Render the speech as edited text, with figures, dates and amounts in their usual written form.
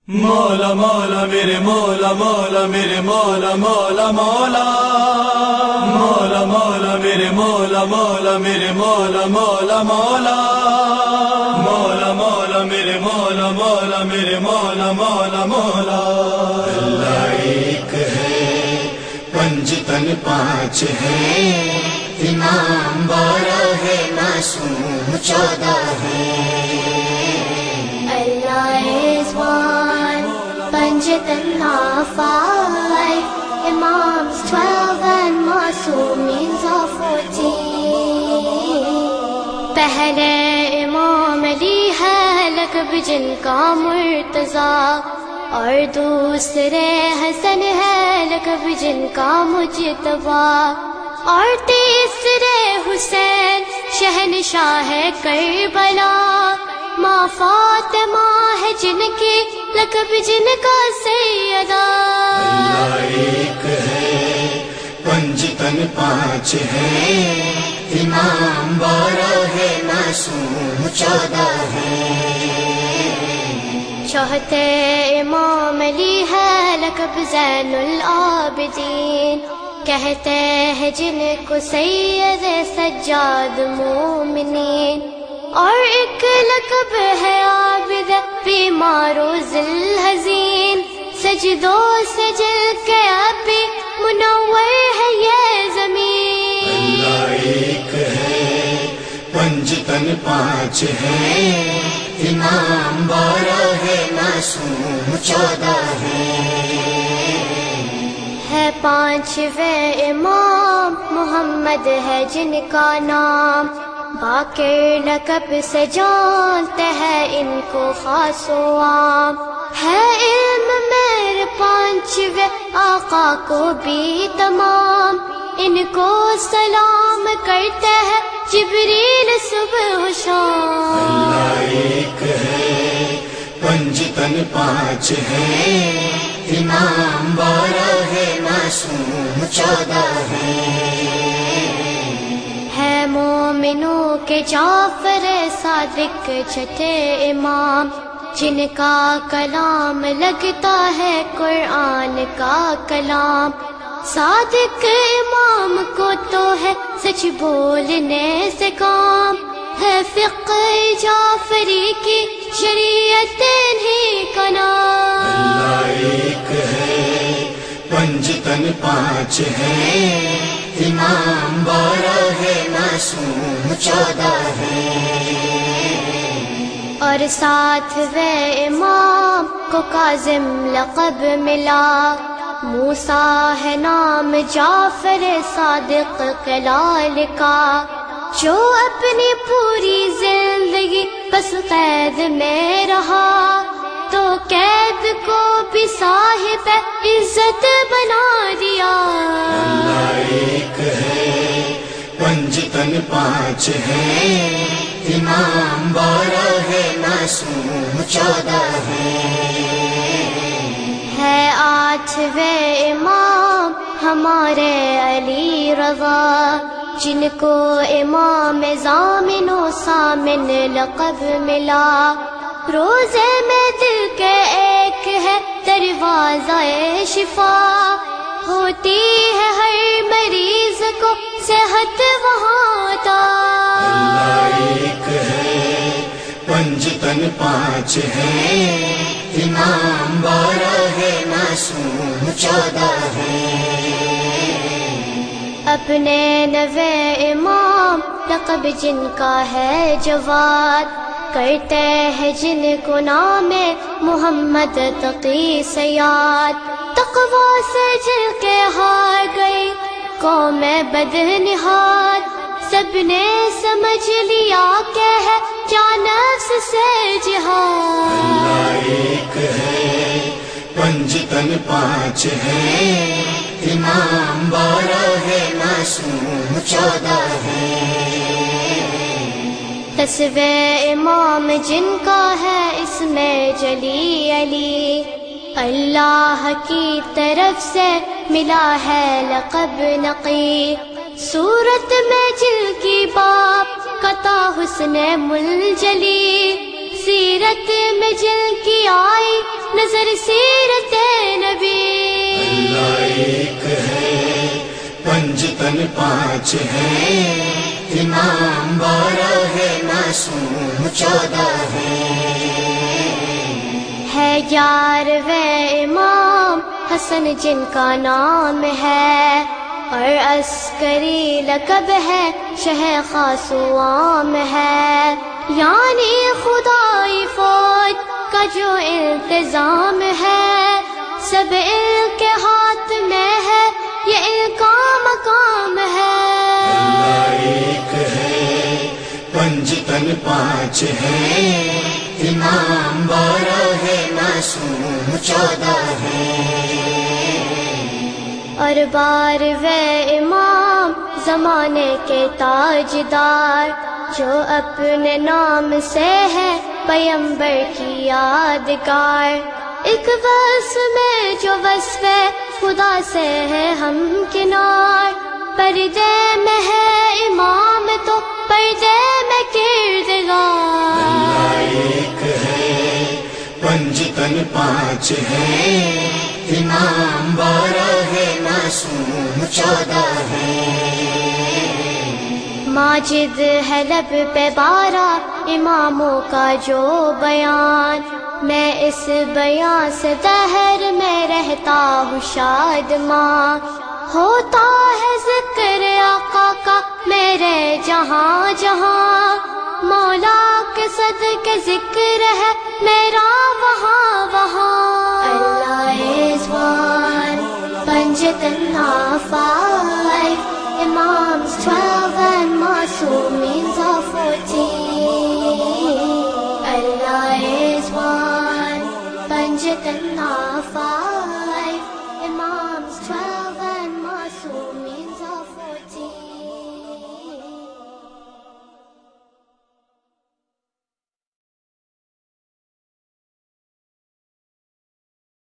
مولا مولا میرے مولا مولا میرے مولا مولا مولا مولا مولا میرے مولا مولا میرے مولا مولا مولا مولا مولا میرے مولا مولا میرے مولا مولا مولا اللہ ایک ہے، پنج تن پانچ ہے، امام 12 ہے، معصوم 14 ہے۔ Allah is one, Panjatana 5, Imams 12 and Masoomins are 14. پہلے امام علی ہے لقب جن کا مرتضیٰ، اور دوسرے حسن ہے لقب جن کا مجتبیٰ، اور تیسرے حسین شہنشاہ کربلا، ماں فاطمہ ہے جن کی لقب جن کا سیدہ۔ اللہ ایک ہے، پنج تن پانچ ہے، امام 12 ہے، معصوم 14 ہے۔ چوتھے امام علی ہے لقب زین العابدین، کہتے ہیں جن کو سید سجاد مومنین، اور ایک لقب ہے عابد بیمار و ذوالحزین، سجدوں سے جل کے ابھی منور ہے یہ زمین۔ اللہ ایک ہے، پنج تن پانچ ہے، امام 12 ہے، معصوم 14 ہے۔ ہے پانچویں امام محمد ہے جن کا نام، باقی لقب سے جانتے ہیں ان کو خاص و عام، ہے علم میرے پانچویں آقا کو بھی تمام، ان کو سلام کرتے ہیں جبریل صبح و شام۔ اللہ ایک ہے، پنج تن پانچ ہے، امام 12 ہے، معصوم 14 ہے۔ ہے مومنوں کے جعفر صادق چھٹے امام، جن کا کلام لگتا ہے قرآن کا کلام، صادق امام کو تو ہے سچ بولنے سے کام، ہے فقہ جعفری کی شریعت انہی کا نام۔ اللہ ایک ہے، پنج تن پانچ ہے، امام 12 ہے، معصوم 14 ہے۔ اور ساتویں امام کو کاظم لقب ملا، موسیٰ ہے نام جعفر صادق کلال کا، جو اپنی پوری زندگی بس قید میں رہا، تو قید کو بھی صاحب عزت بنا دیا۔ اللہ ایک ہے، پنج تن پانچ ہے، امام 12 ہے، معصوم 14 ہے۔ ہے آٹھویں امام ہمارے علی رضا، جن کو امام ضامن و سامن لقب ملا، روزے میں دل کے ایک ہے دروازہ شفا، ہوتی ہے ہر مریض کو صحت وہاں عطا۔ اللہ ایک ہے، پنج تن پانچ ہے، امام 12 ہے، معصوم 14 ہے۔ اپنے نوے امام لقب جن کا ہے جواد، کرتے ہیں جن کو نام محمد تقی سے یاد، تقوی سے جل کے ہار گئی قوم بدنہاد، سب نے سمجھ لیا کہ ہے کیا نفس سے جہاد۔ اللہ ایک ہے، پنج تن پانچ ہے، امام 12 ہے، معصوم 14 ہے۔ 10ویں امام جن کا ہے اس میں جلی علی، اللہ کی طرف سے ملا ہے لقب نقی، صورت میں جل کی باپ قطع حسن ملجلی، سیرت میں جل کی آئی نظر سیرت نبی. اللہ ایک ہے پنجتن پانچ ہے، امام 12 ہے، معصوم 14 ہے 11ویں امام حسن جن کا نام ہے، اور عسکری لقب ہے، شہ خاص و عام ہے. یعنی خدائی فوج کا جو انتظام ہے، سب ان کے ہاتھ میں ہے، یہ ان کا مقام ہے. اللہ ایک ہے پنجتن پانچ ہے، امام 12 ہے، معصوم 14 اور 12ویں امام زمانے کے تاجدار، جو اپنے نام سے ہے پیمبر کی یادگار. ایک وصف میں جو وصف ہے خدا سے ہے ہم کنار، پردے میں ہے امام تو پردے میں کردگار. اللہ ایک ہے پنجتن پانچ ہے، امام 12 ہے، معصوم 14 ماجد ہے لب پہ 12 اماموں کا جو بیان، میں اس بیان سے دہر میں رہتا ہوں شاد ماں. ہوتا ہے ذکر آقا کا میرے جہاں جہاں، مولا کے صدقے ذکر ہے میرا وہاں وہاں. اللہ is one, Panjatan are 5, Imams 12 and Masoomins are 14. Allah is one, Panjatan are 5.